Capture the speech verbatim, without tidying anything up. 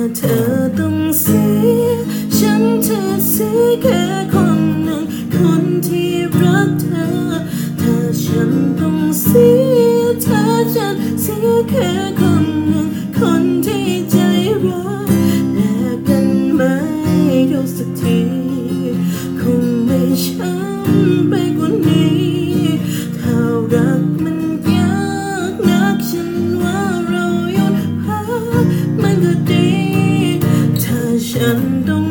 เธอต้องเสียฉันจะเสียแค่คนหนึ่งคนที่รักเธอถ้าฉันต้องเสียเธอฉันเสียแค่คนหนึ่งคนที่ใจร้ายแลกกันไหมดูสักทีคงไม่ช้ำไปกว่านี้ถ้ารักมันยากนักฉันว่าเราหยุดพักมันก็ดีถ้าฉันต้อง